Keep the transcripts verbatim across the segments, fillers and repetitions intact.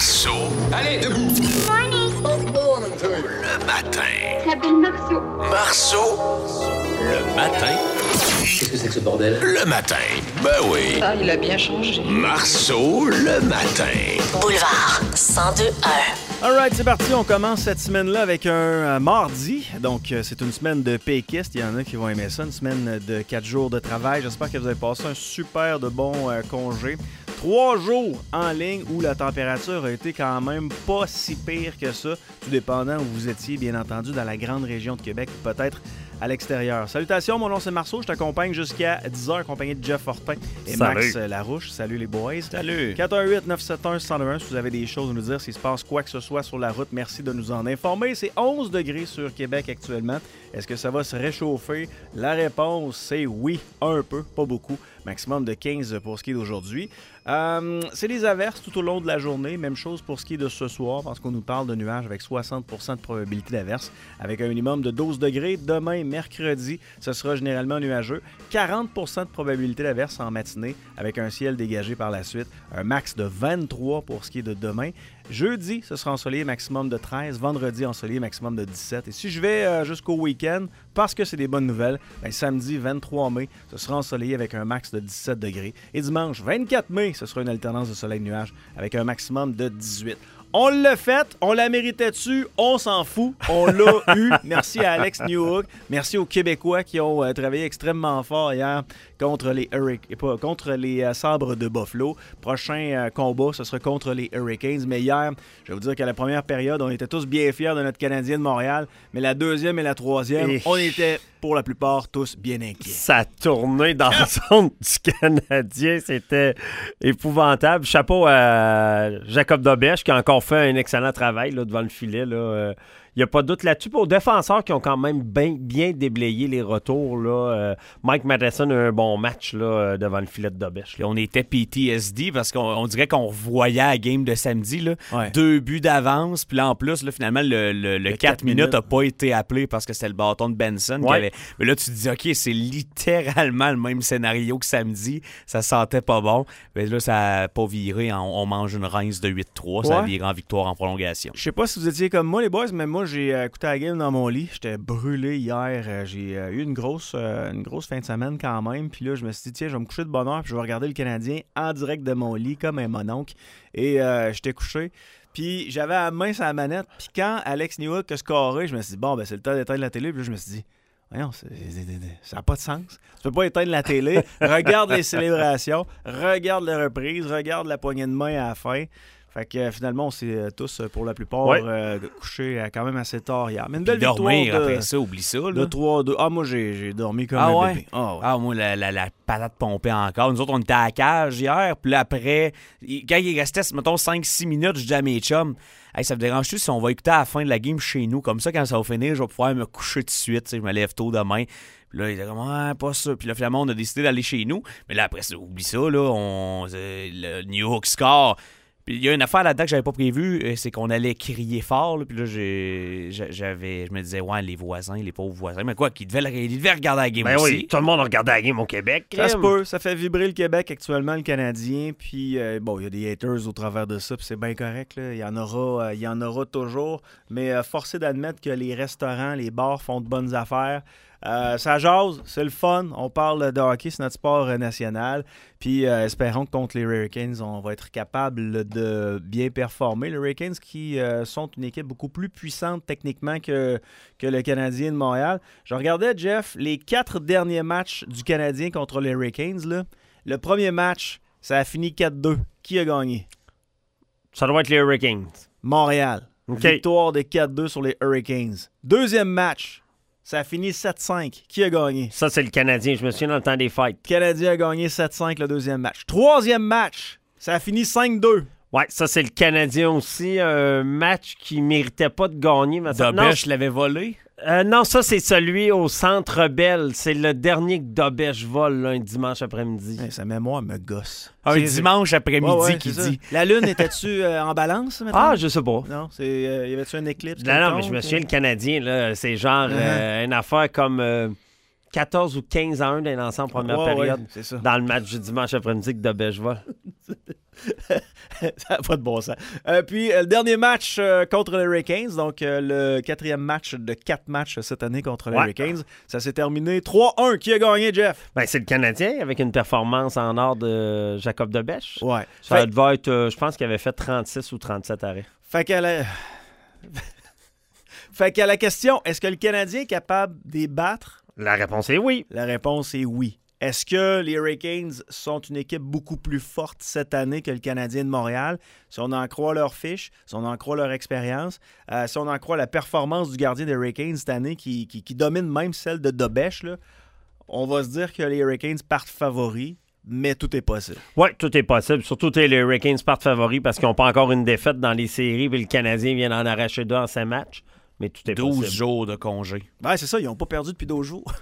Marceau. Allez, debout. Morning. Le matin. S'appelle Marceau. Marceau. Le matin. Qu'est-ce que c'est que ce bordel? Le matin. Ben oui. Ah, il a bien changé. Marceau, le matin. Boulevard cent deux un. All right, c'est parti. On commence cette semaine-là avec un euh, mardi. Donc, euh, c'est une semaine de péquiste. Il y en a qui vont aimer ça. Une semaine de quatre jours de travail. J'espère que vous avez passé un super de bon euh, congé. Trois jours en ligne où la température a été quand même pas si pire que ça, tout dépendant où vous étiez, bien entendu, dans la grande région de Québec, peut-être à l'extérieur. Salutations, mon nom c'est Marceau, je t'accompagne jusqu'à dix heures, accompagné de Jeff Fortin et Salut. Max Larouche. Salut les boys. Salut. quatre un huit neuf sept un un zéro un si vous avez des choses à nous dire, s'il se passe quoi que ce soit sur la route, merci de nous en informer. C'est onze degrés sur Québec actuellement. Est-ce que ça va se réchauffer? La réponse, c'est oui, un peu, pas beaucoup. Maximum de quinze pour ce qui est d'aujourd'hui. Euh, c'est des averses tout au long de la journée. Même chose pour ce qui est de ce soir, parce qu'on nous parle de nuages avec soixante pour cent de probabilité d'averse, avec un minimum de douze degrés. Demain, mercredi, ce sera généralement nuageux. quarante pour cent de probabilité d'averse en matinée, avec un ciel dégagé par la suite. Un max de vingt-trois pour ce qui est de demain. Jeudi, ce sera ensoleillé, maximum de treize. Vendredi, ensoleillé, maximum de dix-sept. Et si je vais euh, jusqu'au week-end, parce que c'est des bonnes nouvelles, ben, samedi vingt-trois mai, ce sera ensoleillé avec un max de dix-sept degrés. Et dimanche vingt-quatre mai, ce sera une alternance de soleil-nuage avec un maximum de dix-huit. On l'a fait, on la méritait-tu, on s'en fout, on l'a eu. Merci à Alex Newhook, merci aux Québécois qui ont euh, travaillé extrêmement fort hier contre les Hurricanes, pas contre les euh, Sabres de Buffalo. Prochain euh, combat, ce sera contre les Hurricanes. Mais hier, je vais vous dire qu'à la première période, on était tous bien fiers de notre Canadien de Montréal, mais la deuxième et la troisième, et... on était pour la plupart tous bien inquiets. Ça tournait dans la zone du Canadien, c'était épouvantable. Chapeau à Jacob Dobèche qui a encore fait un excellent travail là, devant le filet. Il euh, n'y a pas de doute là-dessus. Pour les défenseurs qui ont quand même bien, bien déblayé les retours, là, euh, Mike Matheson a un bon match là, devant le filet de Dobèche. Là. On était P T S D parce qu'on on dirait qu'on revoyait la game de samedi. Là. Ouais. Deux buts d'avance. Puis là, en plus, là, finalement, le, le, le, le quatre minutes n'a pas été appelé parce que c'était le bâton de Benson. Ouais. Qui avait... Mais là, tu te dis, OK, c'est littéralement le même scénario que samedi. Ça sentait pas bon. Mais là, ça n'a pas viré. On, on mange une rince de huit trois. Ouais. Ça a viré en victoire en prolongation. Je sais pas si vous étiez comme moi, les boys, mais moi, j'ai euh, écouté la game dans mon lit. J'étais brûlé hier. Euh, j'ai euh, eu une grosse, euh, une grosse fin de semaine quand même. Puis là, je me suis dit, tiens, je vais me coucher de bonne heure. Puis je vais regarder le Canadien en direct de mon lit, comme un mononcle. Et euh, j'étais couché. Puis j'avais la main sur la manette. Puis quand Alex Newhook a scoré, je me suis dit, bon, ben c'est le temps d'éteindre la télé. Puis là, je me suis dit, voyons, c'est, c'est, c'est, ça n'a pas de sens. Tu peux pas éteindre la télé. Regarde les célébrations. Regarde les reprises. Regarde la poignée de main à la fin. Fait que euh, finalement, on s'est euh, tous, pour la plupart, ouais. euh, couchés euh, quand même assez tard hier. Mais une belle Puis dormir victoire de, après ça, oublie ça. Là. De trois deux. Ah, moi, j'ai, j'ai dormi comme ah, un ouais? bébé. Ah, ouais. Ah, moi, la, la, la patate pompée encore. Nous autres, on était à la cage hier. Puis là, après, quand il restait, mettons, cinq six minutes, je dis à mes chums, hey, ça me dérange-tu si on va écouter à la fin de la game chez nous? Comme ça, quand ça va finir, je vais pouvoir me coucher tout de suite. Je me lève tôt demain. Puis là, il était comme, ah, pas ça. Puis là, finalement, on a décidé d'aller chez nous. Mais là, après, ça, oublie ça, là. On, euh, le Newhook score. Puis il y a une affaire là-dedans que j'avais pas prévue, c'est qu'on allait crier fort. Là, puis là, j'ai, j'avais, je me disais, ouais, les voisins, les pauvres voisins. Mais quoi, qu'ils devaient, ils devaient regarder la game ben aussi. Oui, tout le monde a regardé la game au Québec. Ça se peut, ça fait vibrer le Québec actuellement, le Canadien. Puis, euh, bon, il y a des haters au travers de ça, puis c'est bien correct. Là. Il y en aura, euh, il y en aura toujours. Mais euh, forcé d'admettre que les restaurants, les bars font de bonnes affaires. Euh, ça jase, c'est le fun. On parle de hockey, c'est notre sport euh, national. Puis euh, espérons que contre les Hurricanes, on va être capable de bien performer. Les Hurricanes qui euh, sont une équipe beaucoup plus puissante techniquement que, que le Canadien de Montréal. Je regardais, Jeff, les quatre derniers matchs du Canadien contre les Hurricanes. Là. Le premier match, ça a fini quatre deux. Qui a gagné? Ça doit être les Hurricanes. Montréal. Okay. Victoire de quatre deux sur les Hurricanes. Deuxième match. Ça a fini sept cinq. Qui a gagné? Ça, c'est le Canadien. Je me souviens dans le temps des fêtes. Le Canadien a gagné sept cinq le deuxième match. Troisième match, ça a fini cinq deux. Ouais, ça, c'est le Canadien aussi. Un match qui ne méritait pas de gagner. Dobèche l'avait volé? Euh, non, ça, c'est celui au Centre Bell. C'est le dernier que Dobèche vole là, un dimanche après-midi. Hey, sa mémoire me gosse. Un c'est, dimanche après-midi ouais, ouais, qui dit. Ça. La lune, était-tu euh, en balance maintenant? Ah, je sais pas. Non, c'est, euh, y avait-tu un éclipse? Non, non, mais je me souviens, le Canadien, là, c'est genre uh-huh. euh, une affaire comme euh, quatorze ou quinze à un d'un ensemble en première ouais, période ouais, c'est ça. dans le match du dimanche après-midi que Dobèche vole. Ça n'a pas de bon sens. Euh, puis, euh, le dernier match euh, contre les Hurricanes, donc euh, le quatrième match de quatre matchs cette année contre les Ouais. Hurricanes, ça s'est terminé trois un. Qui a gagné, Jeff? Ben, c'est le Canadien avec une performance en or de Jacob Debèche. Ouais. Ça Fait, devait être, euh, je pense qu'il avait fait trente-six ou trente-sept arrêts. fait qu'à la... fait qu'à la question, est-ce que le Canadien est capable de les battre? La réponse est oui. La réponse est oui. Est-ce que les Hurricanes sont une équipe beaucoup plus forte cette année que le Canadien de Montréal? Si on en croit leur fiche, si on en croit leur expérience, euh, si on en croit la performance du gardien des Hurricanes cette année qui, qui, qui domine même celle de Dobèche, là, on va se dire que les Hurricanes partent favoris, mais tout est possible. Oui, tout est possible. Surtout les Hurricanes partent favoris parce qu'ils n'ont pas encore une défaite dans les séries puis le Canadien vient d'en arracher deux en cinq matchs. Mais tout est douze possible. jours de congé. Ouais, c'est ça, ils n'ont pas perdu depuis douze jours.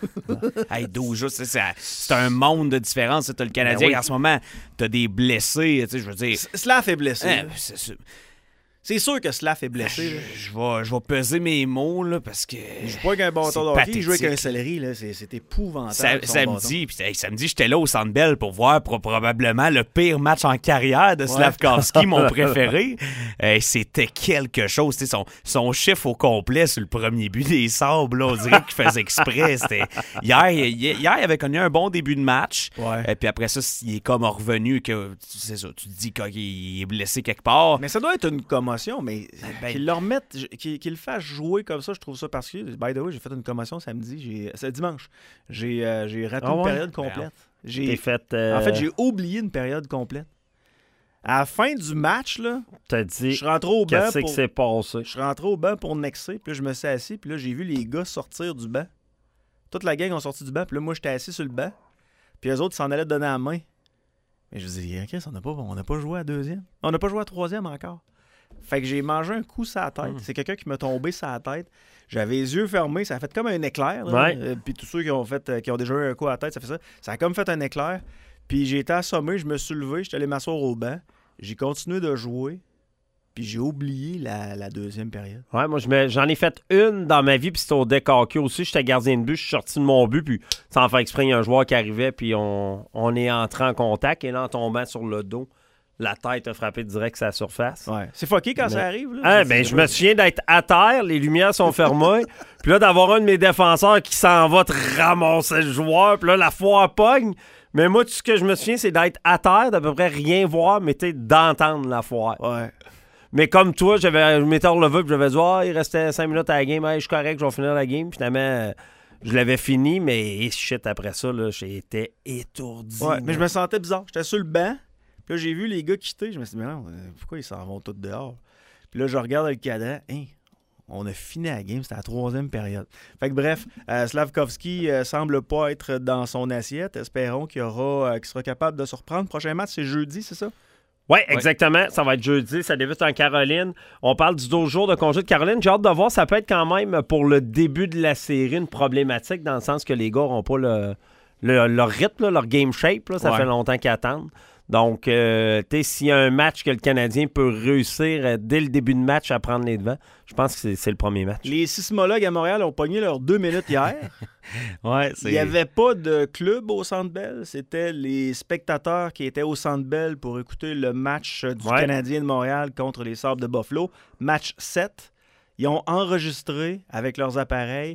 Hey, douze jours, c'est, c'est, c'est un monde de différence. Tu as le Canadien Ben oui. en ce moment, tu as des blessés. Tu sais, je veux dire. Slav est blessé. Hein, là. c'est- c'est- C'est sûr que Slav est blessé. je, là. je vais, je vais peser mes mots là, parce que. Il joue pas avec un bâton c'est de hockey, il joue avec un pathétique. céleri. Là. C'est, c'est épouvantable. Sa- son samedi, puis hey, samedi, j'étais là au Centre Bell pour voir pro- probablement le pire match en carrière de Slavkovski, mon préféré. Euh, c'était quelque chose. Tu sais, Son, son chiffre au complet sur le premier but des Sabres, là, on dirait qu'il faisait exprès. C'était... Hier, hier, hier, il avait connu un bon début de match. Ouais. Et puis après ça, il est comme revenu que c'est ça, tu te dis qu'il est blessé quelque part. Mais ça doit être une commotion, mais ben- qu'il le remette, qu'il, qu'il le fasse jouer comme ça, je trouve ça particulier. By the way, j'ai fait une commotion samedi, j'ai, c'est dimanche. J'ai, euh, j'ai raté Ah une ouais? période complète. J'ai, T'es fait. euh, En fait, j'ai oublié une période complète. À la fin du match, là, T'as je dit. suis rentré au banc Qu'est-ce pour... qui s'est passé? Je suis rentré au banc pour nexer, puis là, je me suis assis, puis là, j'ai vu les gars sortir du banc. Toute la gang ont sorti du banc, puis là, moi, j'étais assis sur le banc, puis les autres s'en allaient donner la main. Mais je me dis, Chris, on n'a pas, on n'a pas joué à deuxième. On n'a pas joué à troisième encore. Fait que j'ai mangé un coup sur la tête. C'est quelqu'un qui m'a tombé sur la tête. J'avais les yeux fermés, ça a fait comme un éclair. là. Ouais. Euh, puis tous ceux qui ont fait, euh, qui ont déjà eu un coup à la tête, ça fait ça. Ça a comme fait un éclair. Puis j'ai été assommé, je me suis levé, j'étais allé m'asseoir au banc. J'ai continué de jouer. Puis j'ai oublié la, la deuxième période. Ouais, moi, je me- j'en ai fait une dans ma vie, puis c'était au deck hockey aussi. J'étais gardien de but, je suis sorti de mon but, puis sans faire exprès, il y a un joueur qui arrivait, puis on, on est entré en contact, et là, en tombant sur le dos, la tête a frappé direct sur la surface. Ouais. C'est fucké quand Mais- ça arrive. Là. Ah, C'est- ben, c'est je pas- me souviens d'être à terre, les lumières sont fermées, puis là, d'avoir un de mes défenseurs qui s'en va te ramasser le joueur, puis là, la foire pogne. Mais moi, tout ce que je me souviens, c'est d'être à terre, d'à peu près rien voir, mais tu sais, d'entendre la foire. Ouais. Mais comme toi, j'avais, je m'étais relevé, puis j'avais dit, ah, il restait cinq minutes à la game, hey, je suis correct, je vais finir la game. Finalement, euh, je l'avais fini, mais shit, après ça, là, j'étais étourdi. Ouais, mais je là. me sentais bizarre. J'étais sur le banc. Puis là, j'ai vu les gars quitter. Je me suis dit, mais non, euh, pourquoi ils s'en vont tous dehors? Puis là, je regarde le cadran. Hein, on a fini la game. C'était la troisième période. Fait que bref, euh, Slavkovski euh, semble pas être dans son assiette. Espérons qu'il, aura, euh, qu'il sera capable de se reprendre. Prochain match, c'est jeudi, c'est ça? Oui, exactement. Ça va être jeudi. Ça débute en Caroline. On parle du douze jours de congé de Caroline. J'ai hâte de voir. Ça peut être quand même, pour le début de la série, une problématique dans le sens que les gars n'ont pas le, le- leur rythme, là, leur game shape. Là. Ça Ouais. fait longtemps qu'ils attendent. Donc, euh, tu sais, s'il y a un match que le Canadien peut réussir euh, dès le début de match à prendre les devants, je pense que c'est, c'est le premier match. Les sismologues à Montréal ont pogné leurs deux minutes hier. Ouais, Il n'y avait pas de club au Centre Bell. C'était les spectateurs qui étaient au Centre Bell pour écouter le match du Ouais. Canadien de Montréal contre les Sabres de Buffalo. Match sept. Ils ont enregistré avec leurs appareils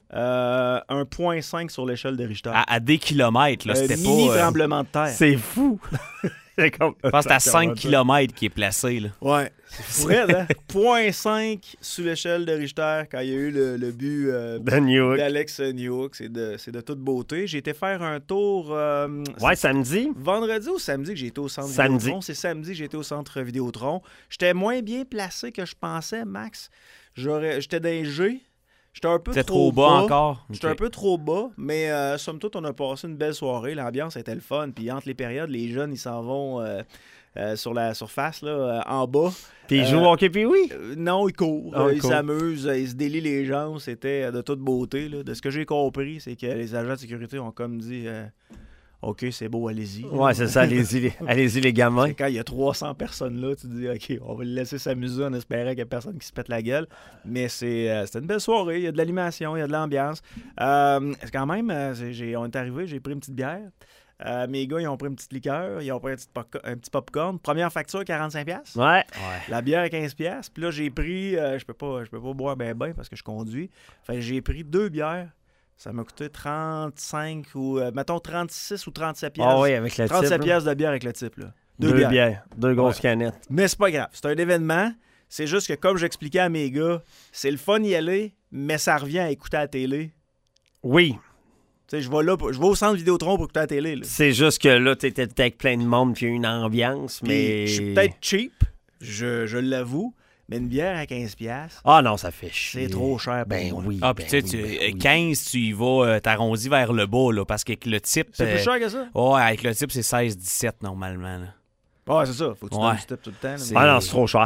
euh, un virgule cinq sur l'échelle de Richter. À, à des kilomètres, là, Un c'était mini pas. euh, tremblement de terre. C'est fou! C'est comme- je pense que c'est à cinq kilomètres qui est placé. Là. Ouais, c'est fou, raide, hein? virgule cinq sur l'échelle de Richter quand il y a eu le, le but euh, De New York. d'Alex Newhook. C'est de, c'est de toute beauté. J'ai été faire un tour... euh, Ouais, samedi. Vendredi ou samedi que j'ai été au centre Samedi. Vidéotron? C'est samedi que j'ai été au centre Vidéotron. J'étais moins bien placé que je pensais, Max. J'aurais, j'étais dans les G. J'étais un peu C'était trop, trop bas encore. J'étais Ok. un peu trop bas, mais euh, somme toute, on a passé une belle soirée. L'ambiance était le fun. Puis entre les périodes, les jeunes, ils s'en vont euh, euh, sur la surface, là, euh, en bas. Puis ils Euh, jouent au hockey, puis oui. Euh, non, ils courent, Ah, euh, ils ils courent. s'amusent, euh, ils se délient les jambes. C'était de toute beauté. Là. De ce que j'ai compris, c'est que les agents de sécurité ont comme dit euh, OK, c'est beau, allez-y. Ouais, c'est ça. Allez-y, les, allez-y, les gamins. C'est quand il y a trois cents personnes là, tu te dis OK, on va le laisser s'amuser en espérant qu'il n'y a personne qui se pète la gueule. Mais c'est, euh, c'était une belle soirée, il y a de l'animation, il y a de l'ambiance. Euh, c'est quand même, euh, c'est- j'ai, on est arrivé, j'ai pris une petite bière. Euh, mes gars, ils ont pris une petite liqueur, ils ont pris un petit, pop- un petit popcorn. Première facture, quarante-cinq dollars. Ouais. La bière, quinze dollars. Puis là, j'ai pris... euh, je peux pas, je peux pas boire ben ben parce que je conduis. Fait que j'ai pris deux bières. Ça m'a coûté trente-cinq ou... euh, mettons trente-six ou trente-sept dollars. Ah oui, avec le type. trente-sept là. piastres de bière avec le type, là. Deux, Deux bières. bières. Deux grosses Ouais. canettes. Mais c'est pas grave. C'est un événement. C'est juste que, comme j'expliquais à mes gars, c'est le fun y aller, mais ça revient à écouter à la télé. Oui. Tu sais, je vais là, pour- je vais au centre Vidéotron pour écouter à la télé, là. C'est juste que là, t'étais avec plein de monde puis il y a une ambiance, Puis, mais... je suis peut-être cheap, je, je l'avoue, mais une bière à quinze dollars, Ah non, ça fait chier. c'est trop cher pour Ben moi. oui. Ah, puis ben tu sais, oui, tu- ben euh, oui. quinze, tu y vas, euh, t'arrondis vers le bas, là, parce qu'avec le type... C'est euh, plus cher que ça? Ouais, avec le type, c'est seize dix-sept normalement. Là. Ouais, c'est ça. Faut que tu Ouais. donnes du tip tout le temps. là. C'est- Ah non, c'est trop cher.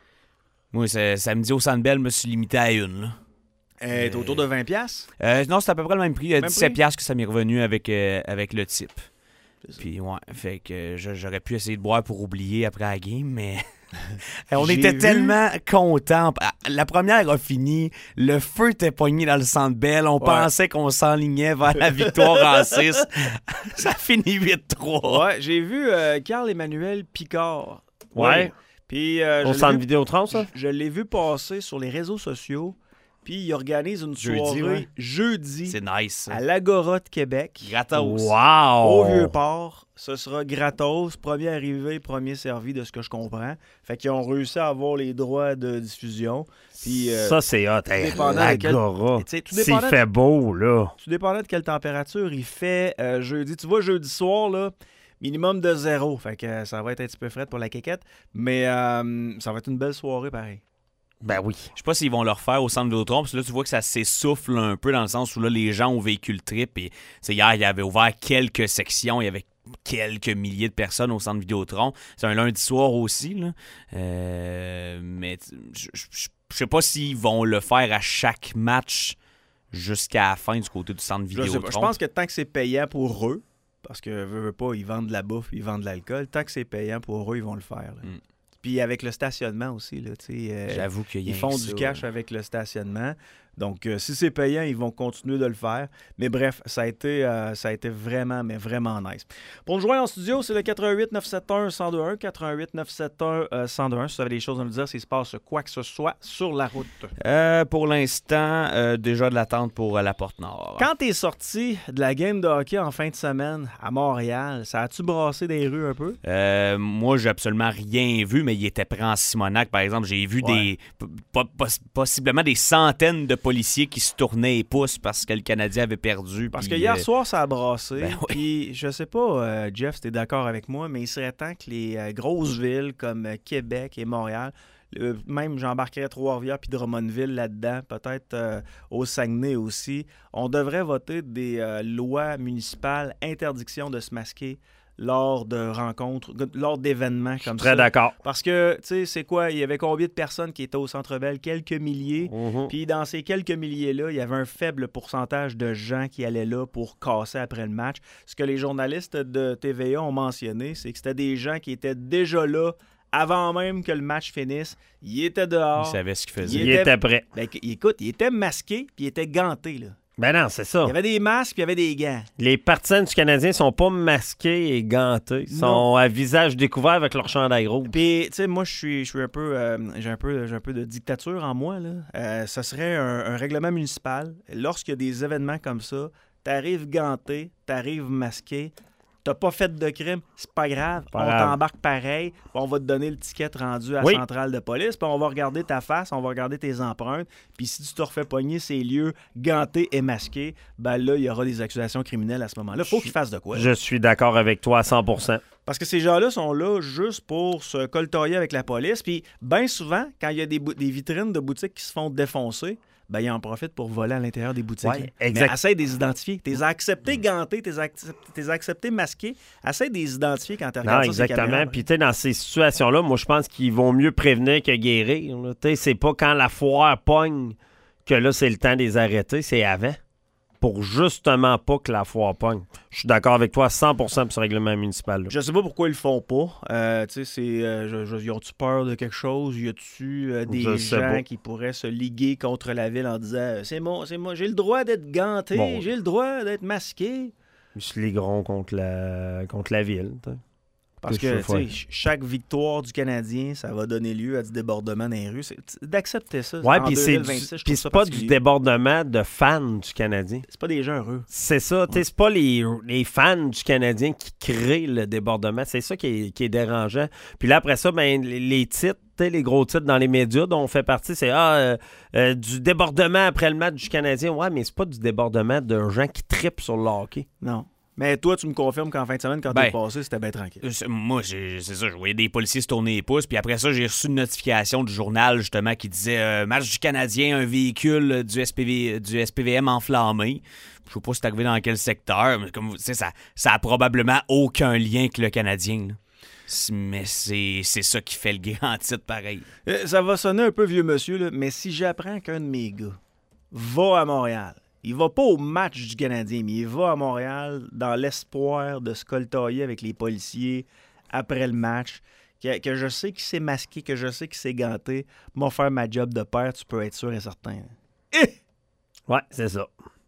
Moi, c'est- samedi au Centre Bell, je me suis limité à une. Là. Elle est autour de vingt dollars. Euh, non, c'est à peu près le même prix. Il y a Même dix-sept prix? piastres que ça m'est revenu avec, euh, avec le type. C'est ça. Puis ouais, fait que euh, je- j'aurais pu essayer de boire pour oublier après la game, mais on J'ai était vu- tellement contents. Ah, la première a fini, le feu était pogné dans le Centre Bell, on Ouais. pensait qu'on s'enlignait vers la victoire en six. Ça finit huit trois. Ouais, j'ai vu euh, Carl-Emmanuel Picard. Ouais. Puis euh, Au je l'ai centre vu- Vidéotron, ça? Je l'ai vu passer sur les réseaux sociaux, puis il organise une Jeudi, soirée ouais. jeudi C'est nice. ça. à l'Agora de Québec, Gratos. Wow! au Vieux-Port. Ce sera gratos, premier arrivé, premier servi de ce que je comprends. Fait qu'ils ont réussi à avoir les droits de diffusion. Puis, euh, Ça, c'est hot. Hey, dépendant de quel- l'Agora. tu sais, tout S'il dépendant de- fait beau, là. Tout dépendant de quelle température il fait euh, jeudi. Tu vois, jeudi soir, là, minimum de zéro. Fait que euh, ça va être un petit peu frais pour la quéquette. Mais euh, ça va être une belle soirée, pareil. Ben oui. Je sais pas s'ils vont le refaire au centre Vidéotron, parce que là, tu vois que ça s'essouffle un peu dans le sens où là, les gens au véhicule trip. Et c'est hier, il y avait ouvert quelques sections, il y avait quelques milliers de personnes au centre Vidéotron. C'est un lundi soir aussi, là. Euh, mais tu- je je- je- je sais pas s'ils vont le faire à chaque match jusqu'à la fin du côté du centre Je, sais Vidéotron. pas. Je pense que tant que c'est payant pour eux, parce que veux, veux pas, ils vendent de la bouffe, ils vendent de l'alcool, tant que c'est payant pour eux, ils vont le faire. là. Mm. Puis avec le stationnement aussi, là, tu sais, euh, J'avoue qu'il y a ils font que du ça, cash là. avec le stationnement. Donc, euh, si c'est payant, ils vont continuer de le faire. Mais bref, ça a été, euh, ça a été vraiment, mais vraiment nice. Pour nous joindre en studio, c'est le quatre un huit neuf sept un un zéro deux un, quatre un huit neuf sept un un zéro deux un. Si vous avez des choses à nous dire, s'il se passe quoi que ce soit sur la route. Euh, pour l'instant, euh, déjà de l'attente pour euh, la Porte-Nord. Quand t'es sorti de la game de hockey en fin de semaine à Montréal, ça a-tu brassé des rues un peu? Euh, moi, j'ai absolument rien vu, mais il était prêt en Simonac, par exemple. J'ai vu Ouais. des p- po- poss- possiblement des centaines de policiers qui se tournaient les pouces parce que le Canadien avait perdu. Parce que puis, hier euh, soir, ça a brassé. ben oui. Puis je sais pas, euh, Jeff, si t'es d'accord avec moi, mais il serait temps que les euh, grosses villes comme euh, Québec et Montréal, euh, même j'embarquerais Trois-Rivières puis Drummondville là-dedans, peut-être euh, au Saguenay aussi, on devrait voter des euh, lois municipales interdiction de se masquer lors de rencontres, lors d'événements comme Très ça. d'accord. Parce que, tu sais, c'est quoi? Il y avait combien de personnes qui étaient au Centre Bell? Quelques milliers. Mhm. Puis dans ces quelques milliers-là, il y avait un faible pourcentage de gens qui allaient là pour casser après le match. Ce que les journalistes de T V A ont mentionné, c'est que c'était des gens qui étaient déjà là avant même que le match finisse. Ils étaient Ils dehors. savaient ce qu'ils Il faisaient. Il était- était prêt. Ben, écoute, ils étaient masqués puis ils étaient gantés, là. Ben non, c'est ça. Il y avait des masques puis il y avait des gants. Les partisans du Canadien sont pas masqués et gantés. Ils sont Non. à visage découvert avec leur chandail rouge. Puis, tu sais, moi, je suis, je suis un peu, euh, j'ai un peu, j'ai un peu de dictature en moi, là. Euh, ça serait un, un règlement municipal. Lorsqu'il y a des événements comme ça, t'arrives ganté, t'arrives masqué, t'as pas fait de crime, c'est pas grave. Pas on grave. t'embarque pareil, puis on va te donner le ticket rendu à Oui. la centrale de police, puis on va regarder ta face, on va regarder tes empreintes, puis si tu te refais pogner ces lieux gantés et masqués, ben là, il y aura des accusations criminelles à ce moment-là. Faut qu'ils fassent de quoi. Je suis d'accord avec toi à cent pour cent. Parce que ces gens-là sont là juste pour se coltoyer avec la police. Puis, bien souvent, quand il y a des, bou- des vitrines de boutiques qui se font défoncer, ben, ils en profitent pour voler à l'intérieur des boutiques. Ouais, exact. Mais essaie de les identifier. T'es accepté ganté, t'es accepté, t'es accepté masqué. Essaie de les identifier quand tu Non, regardes ça sur les exactement. caméras. Puis, tu sais, dans ces situations-là, moi, je pense qu'ils vont mieux prévenir que guérir. là. Tu sais, c'est pas quand la foire pogne que là, c'est le temps de les arrêter, c'est avant. Pour justement pas que la foire pogne. Je suis d'accord avec toi à cent pour cent pour ce règlement municipal. là. Je sais pas pourquoi ils le font pas. Euh, tu sais, c'est. Euh, je- je- ils ont-tu peur de quelque chose? Y a-tu euh, des Je sais gens pas. qui pourraient se liguer contre la ville en disant euh, c'est moi, c'est moi, j'ai le droit d'être ganté, Bon. j'ai le droit d'être masqué? Musligron contre la, contre la ville. T'sais. Parce que, que tu sais, chaque victoire du Canadien, ça va donner lieu à du débordement dans les rues. C'est, d'accepter ça. Ouais, en puis c'est, c'est, c'est pas du débordement de fans du Canadien. C'est pas des gens heureux. C'est ça. Ouais. C'est pas les, les fans du Canadien qui créent le débordement. C'est ça qui est, qui est dérangeant. Puis là, après ça, ben, les, les titres, les gros titres dans les médias dont on fait partie, c'est ah, euh, euh, du débordement après le match du Canadien. Ouais, mais c'est pas du débordement de gens qui trippent sur le hockey. Non. Mais toi, tu me confirmes qu'en fin de semaine, quand ben, t'es passé, c'était bien tranquille. C'est, moi, c'est, c'est ça. Je voyais des policiers se tourner les pouces. Puis après ça, j'ai reçu une notification du journal, justement, qui disait euh, match du Canadien, un véhicule du, S P V, du S P V M enflammé. Je sais pas si c'est arrivé dans quel secteur, mais comme vous savez, ça, ça a probablement aucun lien avec le Canadien. Là. Mais c'est, c'est ça qui fait le grand titre, pareil. Euh, ça va sonner un peu vieux monsieur, là, mais si j'apprends qu'un de mes gars va à Montréal, il va pas au match du Canadien, mais il va à Montréal dans l'espoir de se coltailler avec les policiers après le match, que, que je sais qu'il s'est masqué, que je sais qu'il s'est ganté, m'a faire ma job de père, tu peux être sûr et certain. Eh! Ouais, c'est ça.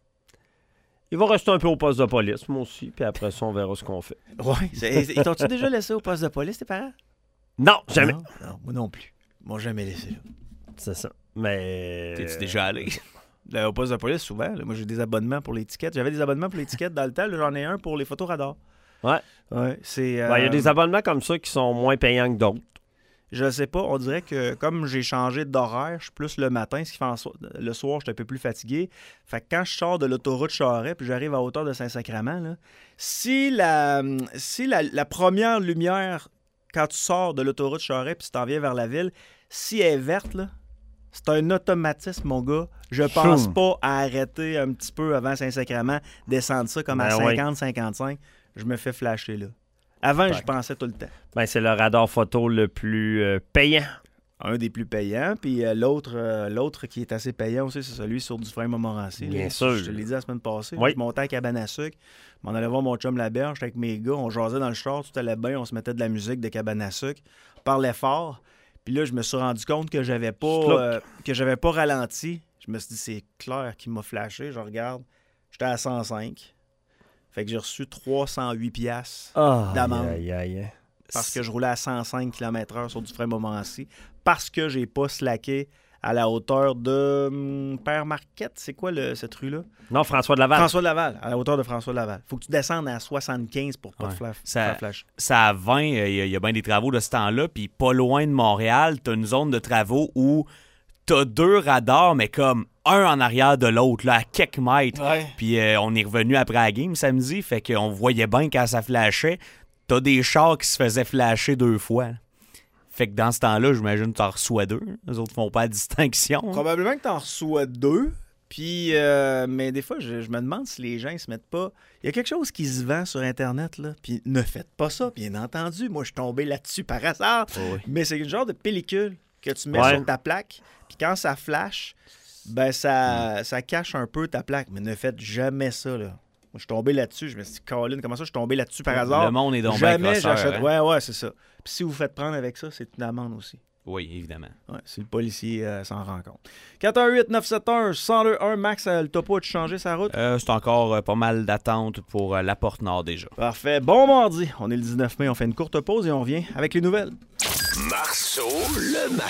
Il va rester un peu au poste de police, moi aussi, puis après ça, on verra ce qu'on fait. Ouais. Ils t'ont-tu déjà laissé au poste de police, tes parents? Non, jamais. Non, non, moi non plus. Ils m'ont jamais laissé là. C'est ça. Mais. T'es-tu déjà allé? Là, au poste de police, souvent. Là, moi, j'ai des abonnements pour les tickets. J'avais des abonnements pour les tickets dans le temps. Là, j'en ai un pour les photos radars. Ouais. Ouais, c'est. Euh... Ben, il y a des abonnements comme ça qui sont moins payants que d'autres. Je sais pas. On dirait que comme j'ai changé d'horaire, je suis plus le matin, ce qui fait en so... le soir, je suis un peu plus fatigué. Fait que quand je sors de l'autoroute Charest puis j'arrive à hauteur de Saint-Sacrement, là, si la si la, la première lumière, quand tu sors de l'autoroute Charest puis tu t'en viens vers la ville, si elle est verte, là, c'est un automatisme, mon gars. Je pense Choum. pas à arrêter un petit peu avant Saint-Sacrement, descendre ça comme ben à cinquante cinquante-cinq. Je me fais flasher, là. Avant, ouais. je pensais tout le temps. Ben, c'est le radar photo le plus euh, payant. Un des plus payants. Puis euh, l'autre, euh, l'autre qui est assez payant aussi, c'est celui sur Dufresne-Montmorency. Bien là. sûr. Je te l'ai dit la semaine passée. Oui. Je montais à Cabane à sucre. Je m'en allais voir mon chum Laberge. J'étais avec mes gars. On jasait dans le char. Tout allait bien. On se mettait de la musique de Cabane à sucre. On parlait fort. Puis là, je me suis rendu compte que j'avais pas, euh, que j'avais pas ralenti. Je me suis dit, c'est clair qu'il m'a flashé. Je regarde. J'étais à cent cinq. Fait que j'ai reçu trois cent huit piastres oh, d'amende. Aïe, aïe, aïe. Parce que je roulais à cent cinq kilomètres heure sur Dufresne-Montmorency. Parce que j'ai pas slacké à la hauteur de hum, Père Marquette. C'est quoi le, cette rue-là? Non, François de Laval. François de Laval, à la hauteur de François de Laval. Faut que tu descendes à soixante-quinze pour pas ouais. te flash. Ça, flash. Ça à vingt, il euh, y, y a bien des travaux de ce temps-là. Puis pas loin de Montréal, t'as une zone de travaux où t'as deux radars, mais comme un en arrière de l'autre, là, à quelques mètres. Ouais. Puis euh, on est revenu après la game samedi, fait qu'on voyait bien quand ça flashait. T'as des chars qui se faisaient flasher deux fois. Fait que dans ce temps-là, j'imagine que t'en reçois deux. Les autres font pas la distinction. Probablement que t'en reçois deux. Puis, euh, mais des fois, je, je me demande si les gens ils se mettent pas... Il y a quelque chose qui se vend sur Internet, là. Puis ne faites pas ça, bien entendu. Moi, je suis tombé là-dessus par hasard. Oh oui. Mais c'est une genre de pellicule que tu mets ouais. sur ta plaque. Puis quand ça flash, ben ça, mm. ça cache un peu ta plaque. Mais ne faites jamais ça, là. Moi, je suis tombé là-dessus. Je me suis dit, Colin, comment ça, je suis tombé là-dessus par hasard? Le monde est donc jamais bien crosseur, j'achète. hein? Ouais, ouais, c'est ça. Puis si vous vous faites prendre avec ça, c'est une amende aussi. Oui, évidemment. Ouais, si le policier euh, s'en rend compte. quatre un huit neuf sept un un zéro deux un. Max, euh, le topo, as-tu changé sa route? Euh, c'est encore euh, pas mal d'attente pour euh, la Porte-Nord déjà. Parfait. Bon mardi. On est le dix-neuf mai. On fait une courte pause et on revient avec les nouvelles. Marceau le matin.